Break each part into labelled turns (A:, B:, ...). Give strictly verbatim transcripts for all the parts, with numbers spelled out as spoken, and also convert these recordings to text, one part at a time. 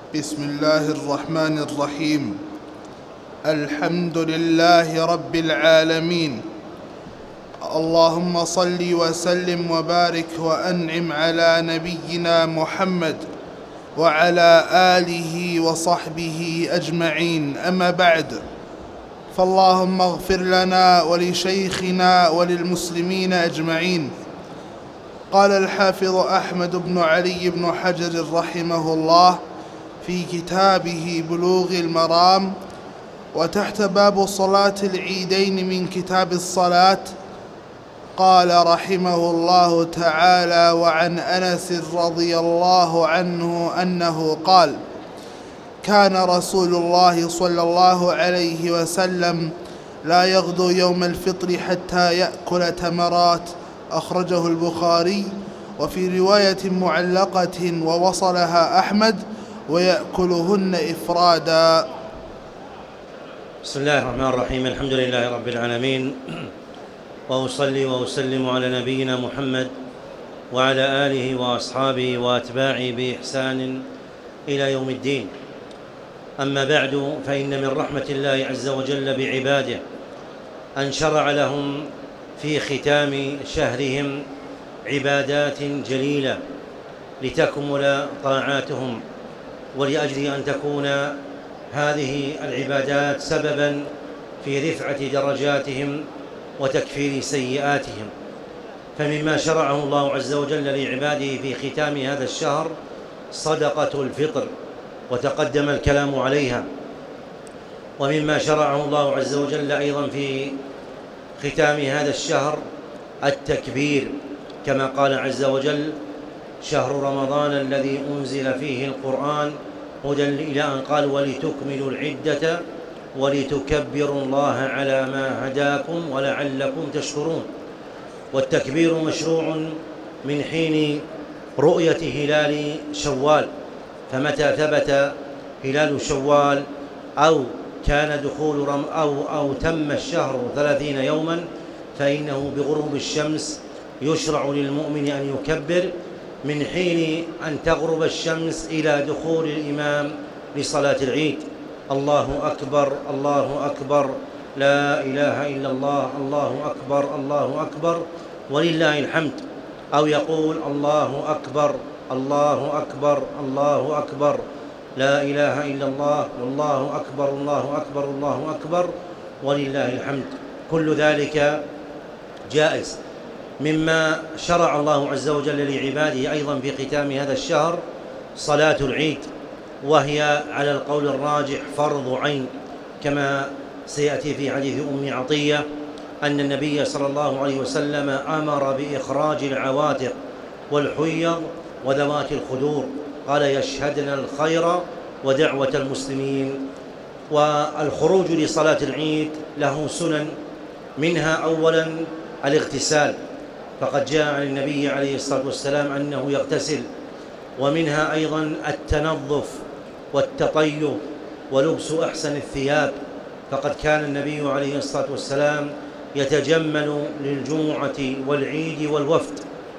A: بسم الله الرحمن الرحيم. الحمد لله رب العالمين، اللهم صل وسلم وبارك وأنعم على نبينا محمد وعلى آله وصحبه أجمعين. أما بعد، فاللهم اغفر لنا ولشيخنا وللمسلمين أجمعين. قال الحافظ أحمد بن علي بن حجر رحمه الله في كتابه بلوغ المرام وتحت باب صلاة العيدين من كتاب الصلاة، قال رحمه الله تعالى: وعن أنس رضي الله عنه أنه قال: كان رسول الله صلى الله عليه وسلم لا يغدو يوم الفطر حتى يأكل تمرات، أخرجه البخاري. وفي رواية معلقة ووصلها أحمد: ويأكلهن إفرادا.
B: بسم الله الرحمن الرحيم. الحمد لله رب العالمين، وأصلي وأسلم على نبينا محمد وعلى آله وأصحابه وأتباعه بإحسان إلى يوم الدين. أما بعد، فإن من رحمة الله عز وجل بعباده أن شرع لهم في ختام شهرهم عبادات جليلة لتكمل طاعاتهم، ولأجل أن تكون هذه العبادات سببا في رفعة درجاتهم وتكفير سيئاتهم. فمما شرعه الله عز وجل لعباده في ختام هذا الشهر صدقة الفطر، وتقدم الكلام عليها. ومما شرعه الله عز وجل أيضا في ختام هذا الشهر التكبير، كما قال عز وجل: شهر رمضان الذي أنزل فيه القرآن هدى، إلى أن قال: ولتكملوا العدة ولتكبروا الله على ما هداكم ولعلكم تشكرون. والتكبير مشروع من حين رؤية هلال شوال، فمتى ثبت هلال شوال أو كان دخول رم أو, أو تم الشهر ثلاثين يوما، فإنه بغروب الشمس يشرع للمؤمن أن يكبر من حين أن تغرب الشمس إلى دخول الإمام لصلاة العيد: الله أكبر الله أكبر، لا إله إلا الله، الله أكبر الله أكبر ولله الحمد. أو يقول: الله أكبر الله أكبر الله أكبر، لا إله إلا الله، والله أكبر الله أكبر الله أكبر ولله الحمد. كل ذلك جائز. مما شرع الله عز وجل لعباده أيضا في ختام هذا الشهر صلاة العيد، وهي على القول الراجح فرض عين، كما سيأتي في حديث أم عطية أن النبي صلى الله عليه وسلم أمر بإخراج العواتق والحيض وذوات الخدور، قال: يشهدن الخير ودعوة المسلمين. والخروج لصلاة العيد له سنن، منها أولا الاغتسال، فقد جاء عن النبي عليه الصلاة والسلام أنه يغتسل. ومنها أيضا التنظف والتطيب ولبس أحسن الثياب، فقد كان النبي عليه الصلاة والسلام يتجمل للجمعة والعيد والوفد.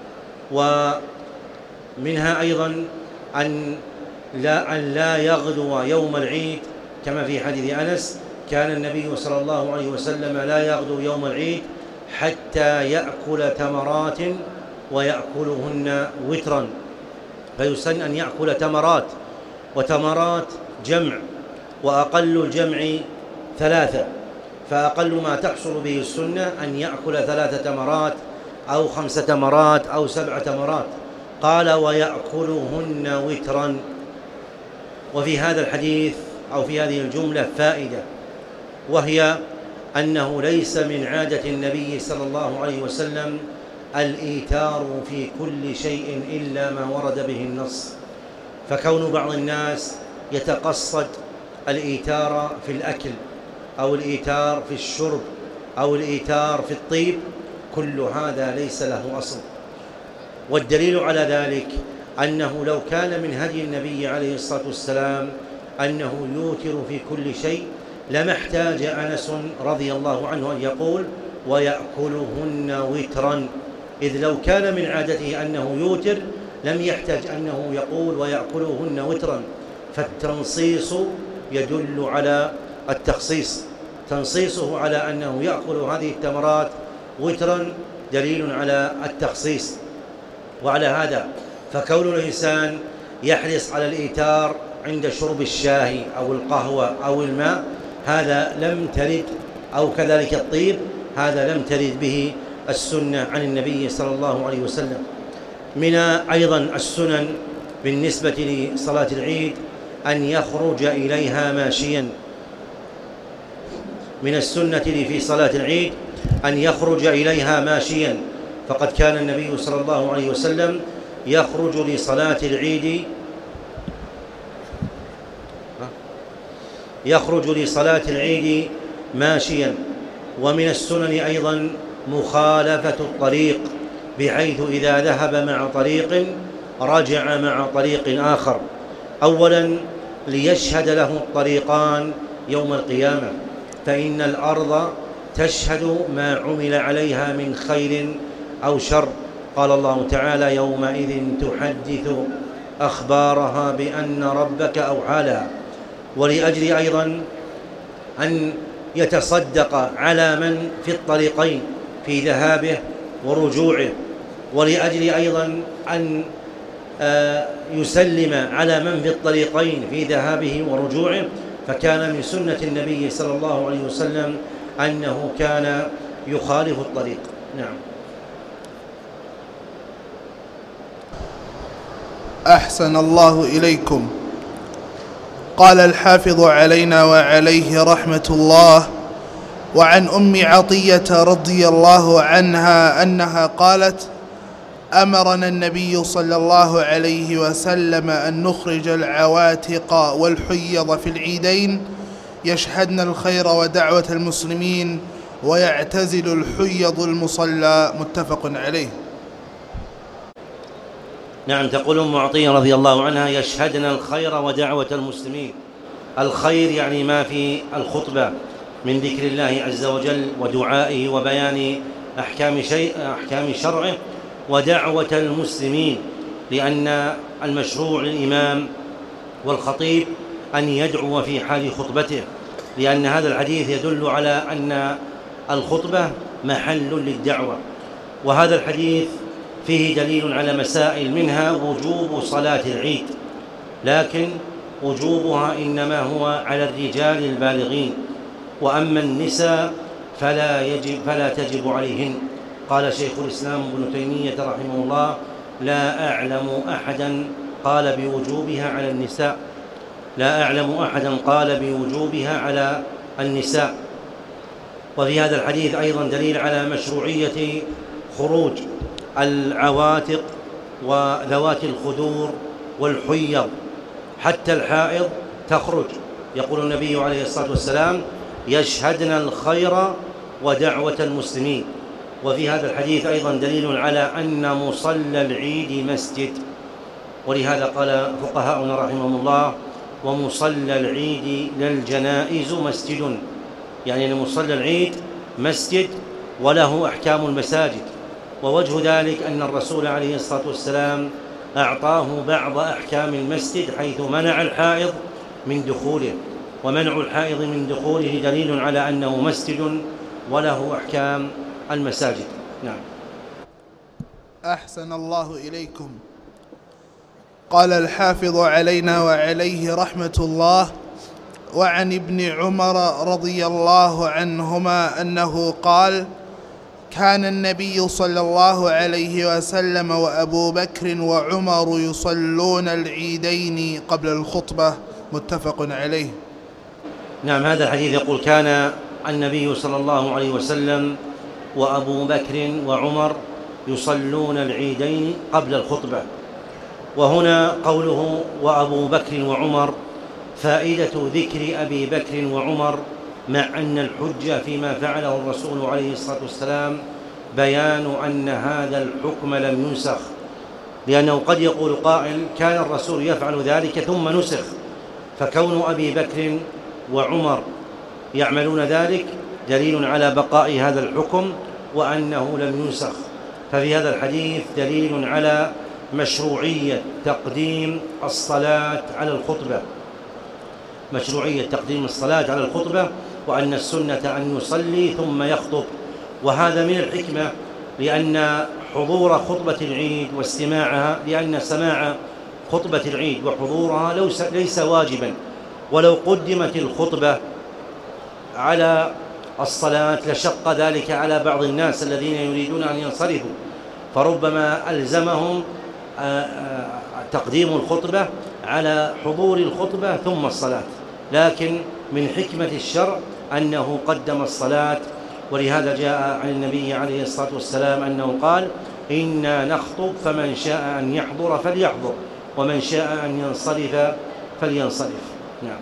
B: ومنها أيضا أن لا, أن لا يغدو يوم العيد، كما في حديث أنس: كان النبي صلى الله عليه وسلم لا يغدو يوم العيد حتى يأكل تمرات ويأكلهن وترا. فيسن أن يأكل تمرات، وتمرات جمع، وأقل الجمع ثلاثة، فأقل ما تحصل به السنة أن يأكل ثلاث تمرات أو خمس تمرات أو سبع تمرات. قال: ويأكلهن وترا. وفي هذا الحديث أو في هذه الجملة فائدة، وهي أنه ليس من عادة النبي صلى الله عليه وسلم الإيتار في كل شيء إلا ما ورد به النص. فكون بعض الناس يتقصد الإيتار في الأكل أو الإيتار في الشرب أو الإيتار في الطيب، كل هذا ليس له أصل. والدليل على ذلك أنه لو كان من هدي النبي عليه الصلاة والسلام أنه يوتر في كل شيء لما احتاج أنس رضي الله عنه أن يقول: ويأكلهن وترا، إذ لو كان من عادته أنه يوتر لم يحتاج أنه يقول: ويأكلهن وترا. فالتنصيص يدل على التخصيص، تنصيصه على أنه يأكل هذه التمرات وترا دليل على التخصيص. وعلى هذا فكون الإنسان يحرص على الإيتار عند شرب الشاي أو القهوة أو الماء هذا لم ترد، أو كذلك الطيب هذا لم ترد به السنة عن النبي صلى الله عليه وسلم. من أيضا السنن بالنسبة لصلاة العيد أن يخرج إليها ماشيا، من السنة في صلاة العيد أن يخرج إليها ماشيا، فقد كان النبي صلى الله عليه وسلم يخرج لصلاة العيد يخرج لصلاة العيد ماشيا. ومن السنن أيضا مخالفة الطريق، بحيث إذا ذهب مع طريق رجع مع طريق آخر، أولا ليشهد له الطريقان يوم القيامة، فإن الأرض تشهد ما عمل عليها من خير أو شر. قال الله تعالى: يومئذ تحدث أخبارها بأن ربك أوحى لها. ولأجل أيضا أن يتصدق على من في الطريقين في ذهابه ورجوعه، ولأجل أيضا أن يسلم على من في الطريقين في ذهابه ورجوعه، فكان من سنة النبي صلى الله عليه وسلم أنه كان يخالف الطريق. نعم.
A: أحسن الله إليكم. قال الحافظ علينا وعليه رحمة الله: وعن أم عطية رضي الله عنها أنها قالت: أمرنا النبي صلى الله عليه وسلم أن نخرج العواتق والحيض في العيدين يشهدن الخير ودعوة المسلمين ويعتزل الحيض المصلى. متفق عليه.
B: نعم. تقول أم عطية رضي الله عنها: يشهدن الخير ودعوة المسلمين. الخير يعني ما في الخطبة من ذكر الله عز وجل ودعائه وبيان أحكام شيء أحكام شرعه، ودعوة المسلمين، لأن المشروع للإمام والخطيب أن يدعو في حال خطبته، لأن هذا الحديث يدل على أن الخطبة محل للدعوة. وهذا الحديث فيه دليل على مسائل، منها وجوب صلاة العيد، لكن وجوبها إنما هو على الرجال البالغين، وأما النساء فلا يجب فلا تجب عليهن. قال شيخ الإسلام ابن تيمية رحمه الله: لا أعلم أحدا قال بوجوبها على النساء لا أعلم أحدا قال بوجوبها على النساء. وفي هذا الحديث أيضا دليل على مشروعية خروج العواتق وذوات الخدور والحيض، حتى الحائض تخرج. يقول النبي عليه الصلاة والسلام: يشهدن الخير ودعوة المسلمين. وفي هذا الحديث أيضا دليل على أن مصلى العيد مسجد، ولهذا قال فقهاؤنا رحمهم الله: ومصلى العيد للجنائز مسجد، يعني أن مصلى العيد مسجد وله أحكام المساجد. ووجه ذلك أن الرسول عليه الصلاة والسلام أعطاه بعض أحكام المسجد، حيث منع الحائض من دخوله، ومنع الحائض من دخوله دليل على أنه مسجد وله أحكام المساجد. نعم.
A: أحسن الله إليكم. قال الحافظ علينا وعليه رحمة الله: وعن ابن عمر رضي الله عنهما أنه قال: كان النبي صلى الله عليه وسلم وأبو بكر وعمر يصلون العيدين قبل الخطبة. متفق عليه.
B: نعم. هذا الحديث يقول: كان النبي صلى الله عليه وسلم وأبو بكر وعمر يصلون العيدين قبل الخطبة. وهنا قوله وأبو بكر وعمر فائدة ذكر أبي بكر وعمر، مع أن الحجة فيما فعله الرسول عليه الصلاة والسلام بيان أن هذا الحكم لم ينسخ، لأنه قد يقول قائل: كان الرسول يفعل ذلك ثم نسخ، فكون أبي بكر وعمر يعملون ذلك دليل على بقاء هذا الحكم وأنه لم ينسخ. ففي هذا الحديث دليل على مشروعية تقديم الصلاة على الخطبة، مشروعية تقديم الصلاة على الخطبة، وأن السنة أن يصلي ثم يخطب. وهذا من الحكمة، لأن حضور خطبة العيد واستماعها، لأن سماع خطبة العيد وحضورها ليس واجبا، ولو قدمت الخطبة على الصلاة لشق ذلك على بعض الناس الذين يريدون أن ينصرفوا، فربما ألزمهم تقديم الخطبة على حضور الخطبة ثم الصلاة، لكن من حكمة الشرع أنه قدم الصلاة. ولهذا جاء عن النبي عليه الصلاة والسلام أنه قال: إنا نخطب فمن شاء أن يحضر فليحضر ومن شاء أن ينصرف فلينصرف. نعم.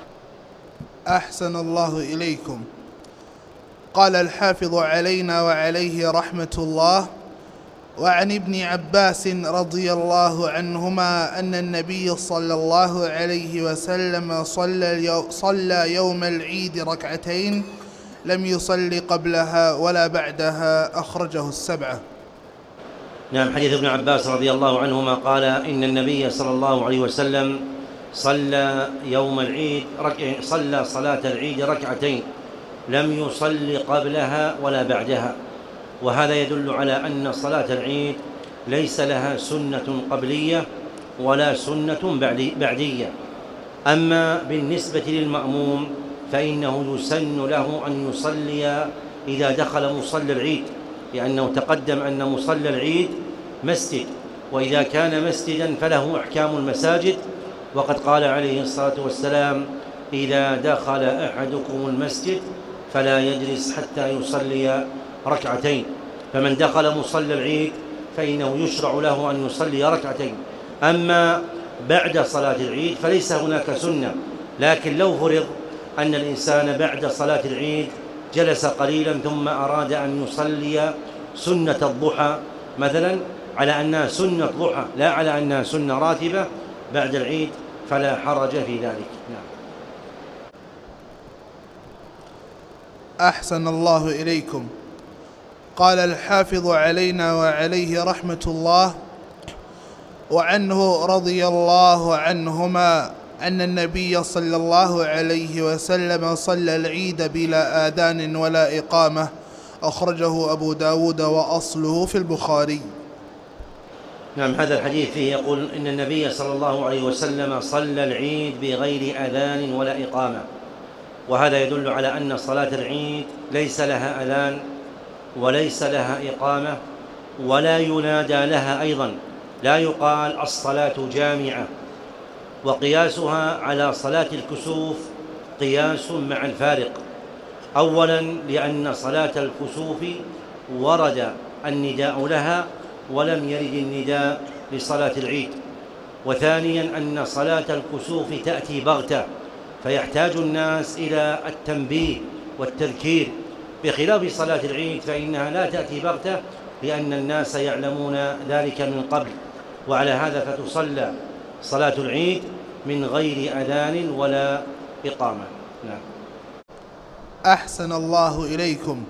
A: أحسن الله إليكم. قال الحافظ علينا وعليه رحمة الله: وعن ابن عباس رضي الله عنهما أن النبي صلى الله عليه وسلم صلى, صلى يوم العيد ركعتين لم يصلي قبلها ولا بعدها، أخرجه السبعة.
B: نعم. حديث ابن عباس رضي الله عنهما قال: إن النبي صلى الله عليه وسلم صلى يوم العيد رك... صلى صلاة العيد ركعتين لم يصلي قبلها ولا بعدها. وهذا يدل على أن صلاة العيد ليس لها سنة قبلية ولا سنة بعدية. أما بالنسبة للمأموم فإنه يسن له أن يصلي إذا دخل مصلى العيد، لأنه تقدم أن مصلى العيد مسجد، وإذا كان مسجدا فله أحكام المساجد. وقد قال عليه الصلاة والسلام: إذا دخل أحدكم المسجد فلا يجلس حتى يصلي ركعتين. فمن دخل مصلى العيد فإنه يشرع له أن يصلي ركعتين. أما بعد صلاة العيد فليس هناك سنة، لكن لو فرض أن الإنسان بعد صلاة العيد جلس قليلا ثم أراد أن يصلي سنة الضحى مثلا، على أنها سنة ضحى لا على أنها سنة راتبة بعد العيد، فلا حرج في ذلك. نعم.
A: أحسن الله إليكم. قال الحافظ علينا وعليه رحمة الله: وعنه رضي الله عنهما أن النبي صلى الله عليه وسلم صلى العيد بلا آذان ولا إقامة، أخرجه أبو داود وأصله في البخاري.
B: نعم. هذا الحديث فيه يقول إن النبي صلى الله عليه وسلم صلى العيد بغير آذان ولا إقامة، وهذا يدل على أن صلاة العيد ليس لها أذان وليس لها إقامة ولا ينادى لها أيضا، لا يقال الصلاة جامعة. وقياسها على صلاة الكسوف قياس مع الفارق. أولا لأن صلاة الكسوف ورد النداء لها ولم يرد النداء لصلاة العيد. وثانيا أن صلاة الكسوف تأتي بغتة، فيحتاج الناس إلى التنبيه والتذكير، بخلاف صلاة العيد فإنها لا تأتي بغتة لأن الناس يعلمون ذلك من قبل. وعلى هذا فتصلى صلاة العيد من غير أذان ولا إقامة. نعم.
A: أحسن الله إليكم.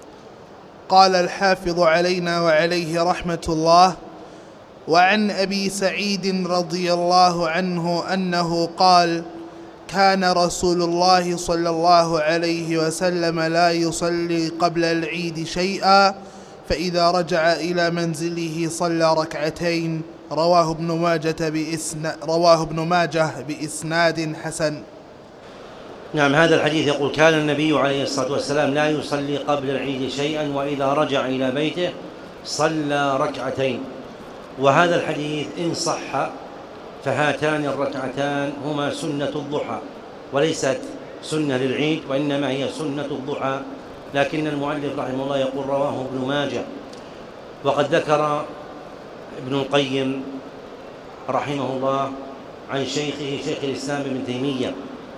A: قال الحافظ علينا وعليه رحمة الله: وعن أبي سعيد رضي الله عنه أنه قال: كان رسول الله صلى الله عليه وسلم لا يصلي قبل العيد شيئا، فإذا رجع إلى منزله صلى ركعتين. رواه ابن ماجة بإسنا رواه ابن ماجه بإسناد حسن.
B: نعم. هذا الحديث يقول: كان النبي عليه الصلاة والسلام لا يصلي قبل العيد شيئا، وإذا رجع إلى بيته صلى ركعتين. وهذا الحديث إن صح فهاتان الركعتان هما سنة الضحى، وليست سنة للعيد، وإنما هي سنة الضحى. لكن المؤلف رحمه الله يقول: رواه ابن ماجه. وقد ذكر ابن القيم رحمه الله عن شيخه شيخ الإسلام ابن تيمية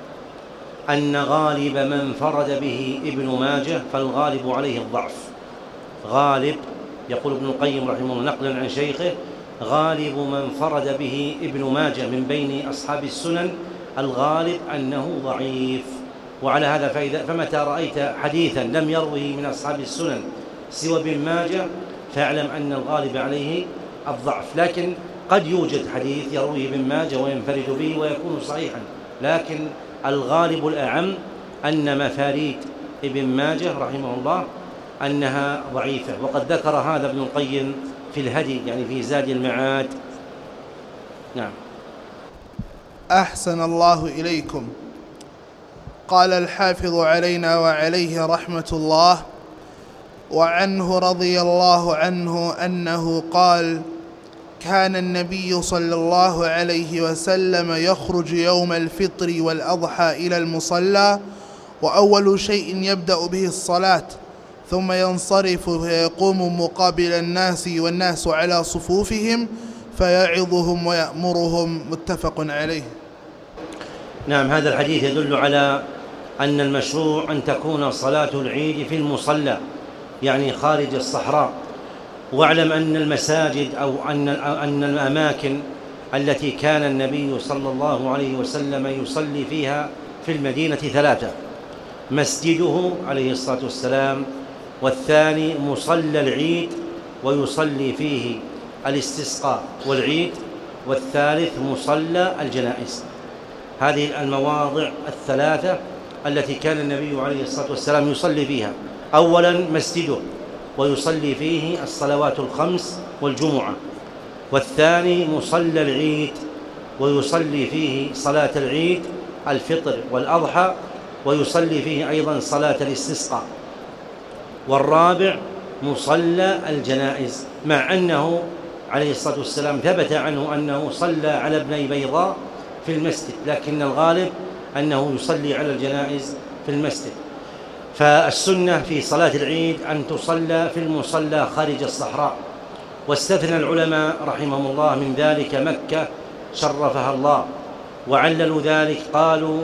B: أن غالب من فرد به ابن ماجه فالغالب عليه الضعف. غالب، يقول ابن القيم رحمه الله نقلا عن شيخه: غالب من فرد به ابن ماجه من بين أصحاب السنن الغالب أنه ضعيف. وعلى هذا فإذا فمتى رأيت حديثا لم يروه من أصحاب السنن سوى ابن ماجه فاعلم أن الغالب عليه الضعف. لكن قد يوجد حديث يرويه ابن ماجه وينفرد به ويكون صحيحا، لكن الغالب الأعم أن مفاريد ابن ماجه رحمه الله أنها ضعيفة، وقد ذكر هذا ابن القيم في الهدي، يعني في زاد المعاد. نعم.
A: أحسن الله إليكم. قال الحافظ علينا وعليه رحمة الله: وعنه رضي الله عنه أنه قال: كان النبي صلى الله عليه وسلم يخرج يوم الفطر والأضحى إلى المصلى، وأول شيء يبدأ به الصلاة، ثم ينصرف فيقوم مقابل الناس والناس على صفوفهم فيعظهم ويأمرهم. متفق عليه.
B: نعم، هذا الحديث يدل على أن المشروع أن تكون صلاة العيد في المصلى، يعني خارج الصحراء. واعلم أن المساجد أو أن أن الأماكن التي كان النبي صلى الله عليه وسلم يصلي فيها في المدينة ثلاثة: مسجده عليه الصلاة والسلام، والثاني مصلى العيد ويصلي فيه الاستسقاء والعيد، والثالث مصلى الجنائز. هذه المواضع الثلاثة التي كان النبي عليه الصلاة والسلام يصلي فيها: أولا مسجده ويصلي فيه الصلوات الخمس والجمعة، والثاني مصلى العيد ويصلي فيه صلاة العيد الفطر والأضحى، ويصلي فيه أيضا صلاة الاستسقاء، والرابع مصلى الجنائز، مع أنه عليه الصلاة والسلام ثبت عنه أنه صلى على ابني بيضاء في المسجد، لكن الغالب أنه يصلي على الجنائز في المسجد. فالسنة في صلاة العيد أن تصلى في المصلى خارج الصحراء، واستثنى العلماء رحمهم الله من ذلك مكة شرفها الله، وعللوا ذلك قالوا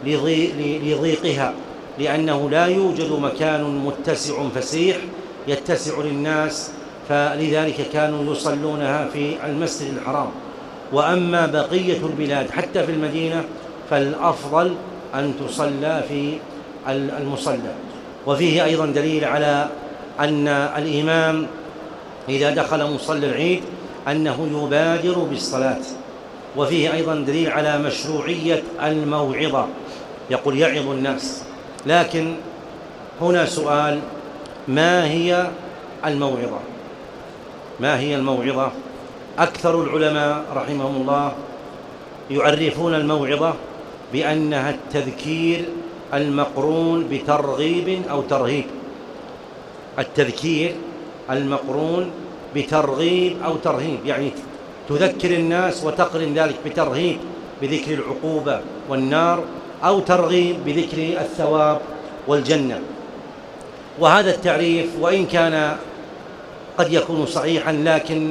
B: لضيقها، لأنه لا يوجد مكان متسع فسيح يتسع للناس، فلذلك كانوا يصلونها في المسجد الحرام. وأما بقية البلاد حتى في المدينة فالأفضل أن تصلى في المصلى. وفيه أيضا دليل على أن الإمام إذا دخل مصلى العيد أنه يبادر بالصلاة. وفيه أيضا دليل على مشروعية الموعظة، يقول يعظ الناس. لكن هنا سؤال: ما هي الموعظة؟ ما هي الموعظة؟ أكثر العلماء رحمهم الله يعرفون الموعظة بأنها التذكير المقرون بترغيب أو ترهيب. التذكير المقرون بترغيب أو ترهيب، يعني تذكر الناس وتقرن ذلك بترهيب بذكر العقوبة والنار، أو ترغيب بذكر الثواب والجنة. وهذا التعريف وإن كان قد يكون صحيحا، لكن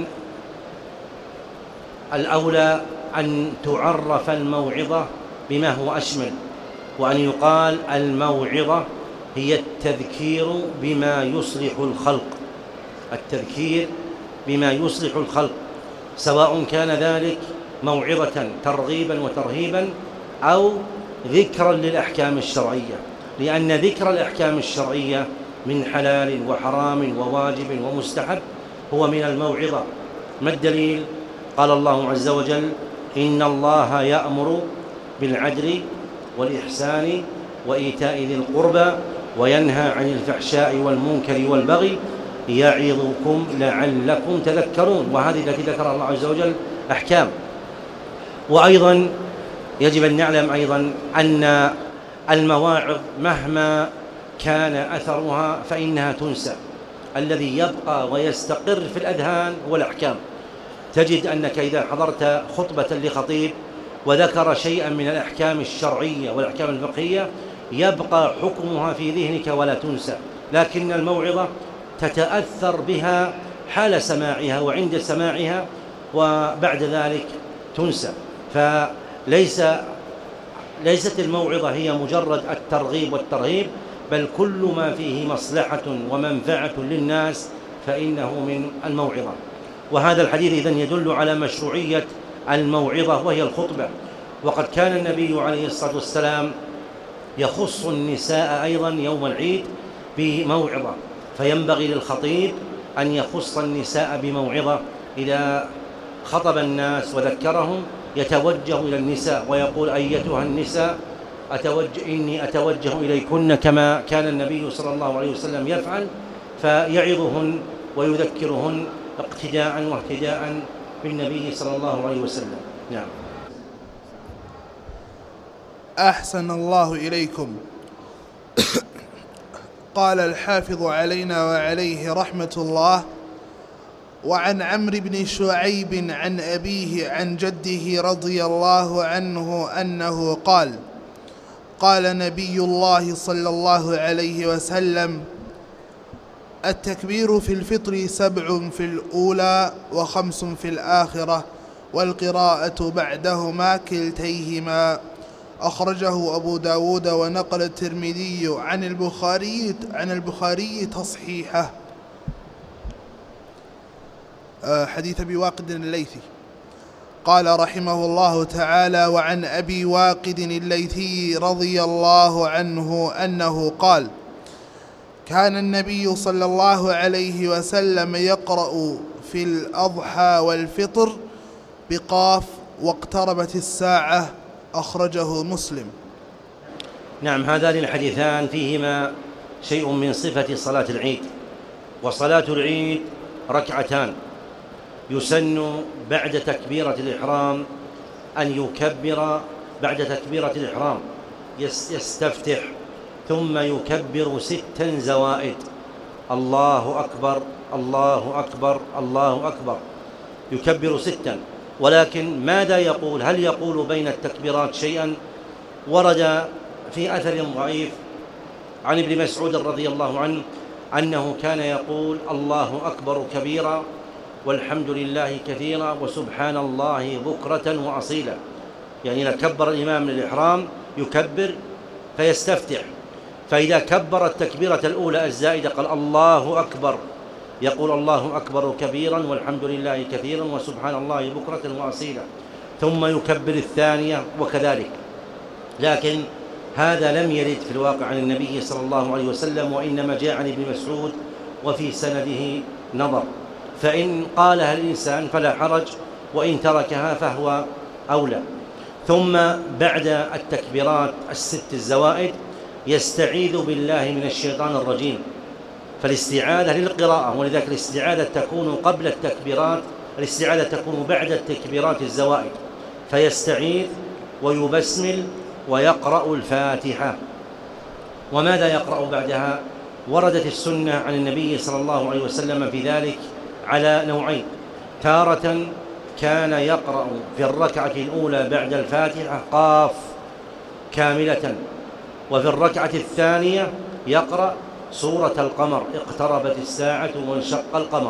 B: الأولى أن تعرف الموعظة بما هو أشمل، وأن يقال الموعظة هي التذكير بما يصلح الخلق، التذكير بما يصلح الخلق، سواء كان ذلك موعظة ترغيبا وترهيبا أو ذكرا للأحكام الشرعية، لأن ذكر الأحكام الشرعية من حلال وحرام وواجب ومستحب هو من الموعظة. ما الدليل؟ قال الله عز وجل: إن الله يأمر بالعدل والإحسان وإيتاء ذي القربى وينهى عن الفحشاء والمنكر والبغي يعظكم لعلكم تذكرون. وهذه التي ذكرها الله عز وجل أحكام. وأيضا يجب أن نعلم أيضا أن المواعظ مهما كان أثرها فإنها تنسى، الذي يبقى ويستقر في الأذهان هو الأحكام. تجد أنك إذا حضرت خطبة لخطيب وذكر شيئا من الأحكام الشرعية والأحكام الفقهية يبقى حكمها في ذهنك ولا تنسى، لكن الموعظة تتأثر بها حال سماعها وعند سماعها، وبعد ذلك تنسى. فليس ليست الموعظة هي مجرد الترغيب والترهيب، بل كل ما فيه مصلحة ومنفعة للناس فإنه من الموعظة. وهذا الحديث إذن يدل على مشروعية الموعظة وهي الخطبة. وقد كان النبي عليه الصلاة والسلام يخص النساء أيضا يوم العيد بموعظة، فينبغي للخطيب أن يخص النساء بموعظة إذا خطب الناس وذكرهم، يتوجه إلى النساء ويقول أيتها النساء أتوجه إني أتوجه إليكن كما كان النبي صلى الله عليه وسلم يفعل، فيعظهن ويذكرهن اقتداء واهتداء بالنبي صلى الله عليه وسلم. نعم.
A: أحسن الله إليكم. قال الحافظ علينا وعليه رحمة الله: وعن عمرو بن شعيب عن أبيه عن جده رضي الله عنه أنه قال: قال نبي الله صلى الله عليه وسلم: التكبير في الفطر سبع في الأولى وخمس في الآخرة، والقراءة بعدهما كلتيهما. أخرجه أبو داود ونقل الترمذي عن البخاري عن البخاري تصحيحه. حديث أبي واقد الليثي. قال رحمه الله تعالى: وعن أبي واقد الليثي رضي الله عنه أنه قال: كان النبي صلى الله عليه وسلم يقرأ في الأضحى والفطر بقاف واقتربت الساعة. أخرجه مسلم.
B: نعم، هذان الحديثان فيهما شيء من صفة صلاة العيد. وصلاة العيد ركعتان، يسن بعد تكبيرة الإحرام أن يكبر بعد تكبيرة الإحرام يستفتح ثم يكبر ستا زوائد: الله أكبر الله أكبر الله أكبر، يكبر ستا. ولكن ماذا يقول؟ هل يقول بين التكبيرات شيئا؟ ورد في أثر ضعيف عن ابن مسعود رضي الله عنه أنه كان يقول: الله أكبر كبيرا والحمد لله كثيرا وسبحان الله بكرة وأصيلا. يعني إذا كبر الإمام للإحرام يكبر فيستفتح، فإذا كبر التكبيرة الأولى الزائدة قال الله أكبر، يقول الله أكبر كبيرا والحمد لله كثيرا وسبحان الله بكرة وأصيلا، ثم يكبر الثانية وكذلك. لكن هذا لم يرد في الواقع عن النبي صلى الله عليه وسلم، وإنما جاء عن ابن مسعود وفي سنده نظر، فإن قالها الإنسان فلا حرج، وإن تركها فهو أولى. ثم بعد التكبيرات الست الزوائد يستعيذ بالله من الشيطان الرجيم، فالاستعاذة للقراءة، ولذلك الاستعاذة تكون قبل التكبيرات، الاستعاذة تكون بعد التكبيرات الزوائد، فيستعيذ ويبسمل ويقرأ الفاتحة. وماذا يقرأ بعدها؟ وردت السنة عن النبي صلى الله عليه وسلم في ذلك على نوعين: تارة كان يقرأ في الركعة الأولى بعد الفاتحة قاف كاملة، وفي الركعة الثانية يقرأ سورة القمر: اقتربت الساعة وانشق القمر.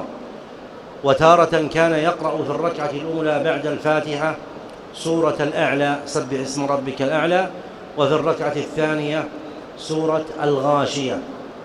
B: وتارة كان يقرأ في الركعة الأولى بعد الفاتحة سورة الأعلى: سبح اسم ربك الأعلى، وفي الركعة الثانية سورة الغاشية.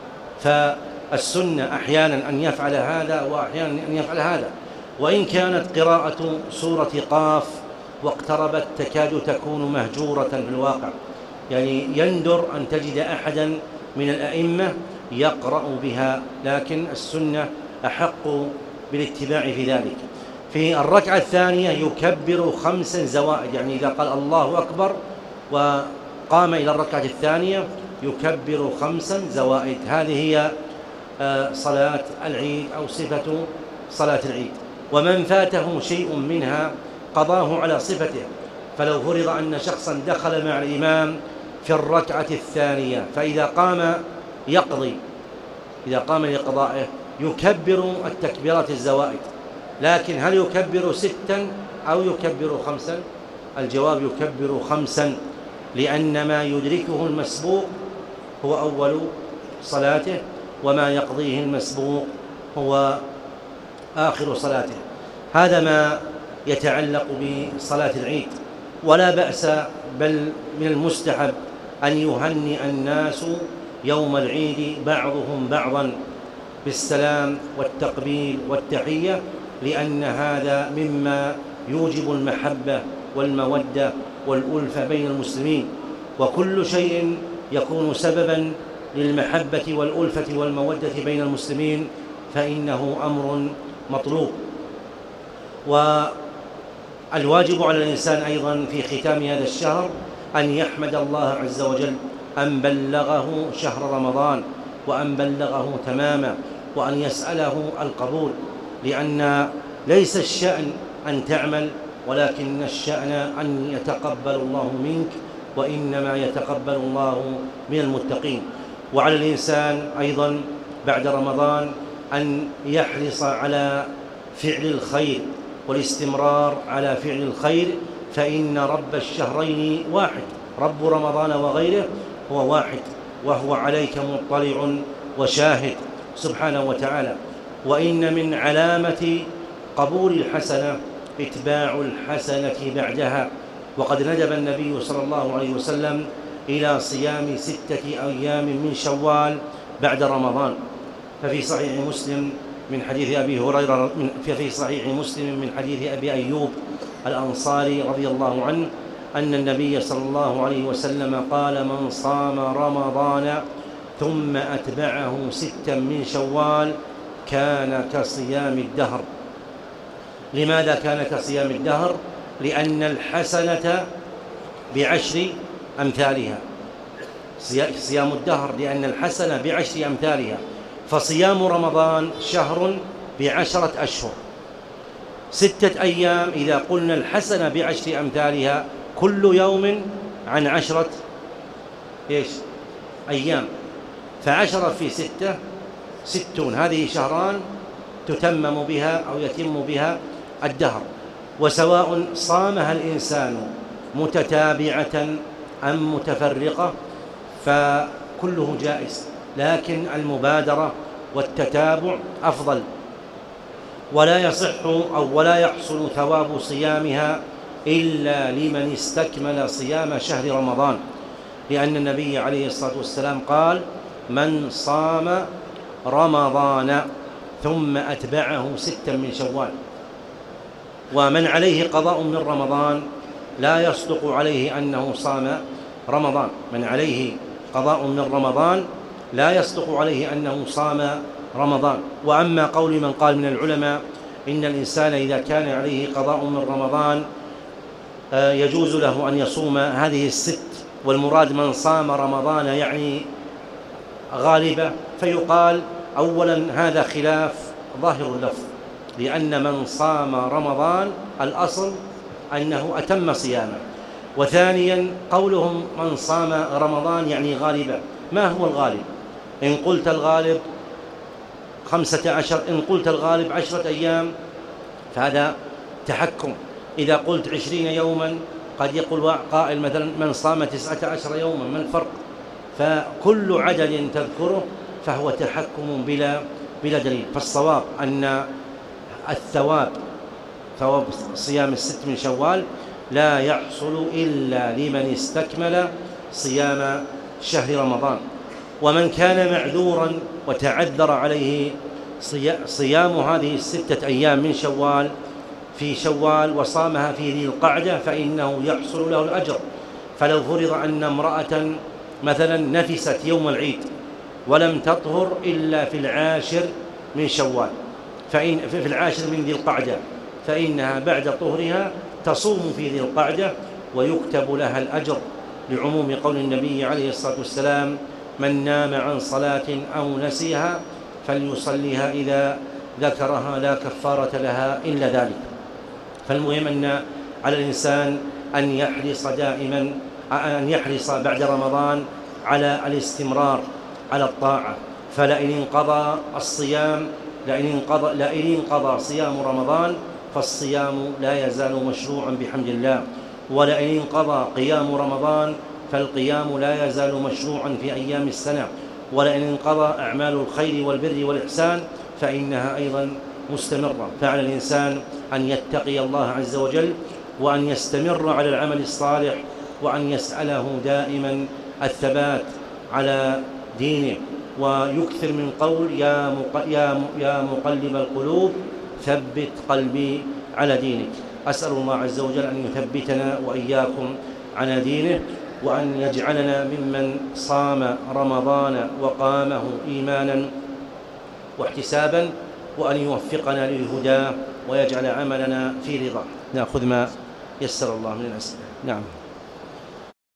B: فالسنة أحيانا أن يفعل هذا وأحيانا أن يفعل هذا. وإن كانت قراءة سورة قاف واقتربت تكاد تكون مهجورة في الواقع، يعني يندر أن تجد أحدا من الأئمة يقرأ بها، لكن السنة أحق بالاتباع في ذلك. في الركعة الثانية يكبر خمسا زوائد، يعني إذا قال الله أكبر وقام إلى الركعة الثانية يكبر خمسا زوائد. هذه هي صلاة العيد أو صفة صلاة العيد. ومن فاته شيء منها قضاه على صفته، فلو فرض أن شخصا دخل مع الإمام في الركعة الثانية فإذا قام يقضي، إذا قام لقضائه يكبر التكبيرات الزوائد، لكن هل يكبر ستا أو يكبر خمسا؟ الجواب يكبر خمسا، لأن ما يدركه المسبوق هو أول صلاته، وما يقضيه المسبوق هو آخر صلاته. هذا ما يتعلق بصلاة العيد. ولا بأس، بل من المستحب أن يهنئ الناس يوم العيد بعضهم بعضا بالسلام والتقبيل والتحية، لأن هذا مما يوجب المحبة والمودة والألفة بين المسلمين. وكل شيء يكون سببا للمحبة والألفة والمودة بين المسلمين فإنه أمر مطلوب. الواجب على الإنسان أيضا في ختام هذا الشهر أن يحمد الله عز وجل أن بلغه شهر رمضان وأن بلغه تماما، وأن يسأله القبول، لأن ليس الشأن أن تعمل، ولكن الشأن أن يتقبل الله منك، وإنما يتقبل الله من المتقين. وعلى الإنسان أيضا بعد رمضان أن يحرص على فعل الخير والاستمرار على فعل الخير، فإن رب الشهرين واحد، رب رمضان وغيره هو واحد، وهو عليك مطلع وشاهد سبحانه وتعالى. وإن من علامة قبول الحسنة إتباع الحسنة بعدها، وقد ندب النبي صلى الله عليه وسلم إلى صيام ستة أيام من شوال بعد رمضان. ففي صحيح مسلم من حديث أبي هريرة في صحيح مسلم من حديث أبي أيوب الأنصاري رضي الله عنه أن النبي صلى الله عليه وسلم قال: من صام رمضان ثم أتبعه ستا من شوال كان كصيام الدهر. لماذا كان كصيام الدهر؟ لأن الحسنة بعشر أمثالها، صيام الدهر لأن الحسنة بعشر أمثالها. فصيام رمضان شهر بعشرة أشهر، ستة أيام إذا قلنا الحسنة بعشر أمثالها، كل يوم عن عشرة إيش؟ أيام، فعشرة في ستة ستون، هذه شهران تتمم بها أو يتم بها الدهر. وسواء صامها الإنسان متتابعة أم متفرقة فكله جائز، لكن المبادرة والتتابع أفضل. ولا يصح أو ولا يحصل ثواب صيامها إلا لمن استكمل صيام شهر رمضان، لأن النبي عليه الصلاة والسلام قال: من صام رمضان ثم أتبعه ستا من شوال. ومن عليه قضاء من رمضان لا يصدق عليه أنه صام رمضان، من عليه قضاء من رمضان لا يصدق عليه أنه صام رمضان. وأما قول من قال من العلماء إن الإنسان إذا كان عليه قضاء من رمضان يجوز له أن يصوم هذه الست، والمراد من صام رمضان يعني غالبة، فيقال أولا هذا خلاف ظاهر اللفظ، لأن من صام رمضان الأصل أنه أتم صيامه. وثانيا قولهم من صام رمضان يعني غالبة، ما هو الغالب؟ إن قلت الغالب خمسة عشر، إن قلت الغالب عشرة أيام فهذا تحكم. إذا قلت عشرين يوما قد يقول قائل مثلا من صام تسعة عشر يوما، ما الفرق؟ فكل عدد تذكره فهو تحكم بلا بلا دليل. فالصواب أن الثواب ثواب صيام الست من شوال لا يحصل إلا لمن استكمل صيام شهر رمضان. ومن كان معذورا وتعذر عليه صيام هذه الستة أيام من شوال في شوال وصامها في ذي القعدة فإنه يحصل له الأجر. فلو فرض أن امرأة مثلا نفست يوم العيد ولم تطهر إلا في العاشر من شوال، فإن في العاشر من ذي القعدة، فإنها بعد طهرها تصوم في ذي القعدة ويكتب لها الأجر، لعموم قول النبي عليه الصلاة والسلام: من نام عن صلاة أو نسيها فليصليها إذا ذكرها لا كفارة لها إلا ذلك. فالمهم أن على الإنسان أن يحرص دائما أن يحرص بعد رمضان على الاستمرار على الطاعة. فلئن انقضى الصيام لئن انقضى, لئن انقضى صيام رمضان فالصيام لا يزال مشروعا بحمد الله، ولئن انقضى قيام رمضان فالقيام لا يزال مشروعا في أيام السنة، ولئن انقضى أعمال الخير والبر والإحسان فإنها أيضا مستمرة. فعلى الإنسان أن يتقي الله عز وجل وأن يستمر على العمل الصالح، وأن يسأله دائما الثبات على دينه، ويكثر من قول يا يا مقلب القلوب ثبت قلبي على دينك. أسأل الله عز وجل أن يثبتنا وإياكم على دينه، وأن يجعلنا ممن صام رمضان وقامه إيمانا واحتسابا، وأن يوفقنا للهدى ويجعل عملنا في رضاه. نأخذ ما يسر الله من الأسئلة. نعم.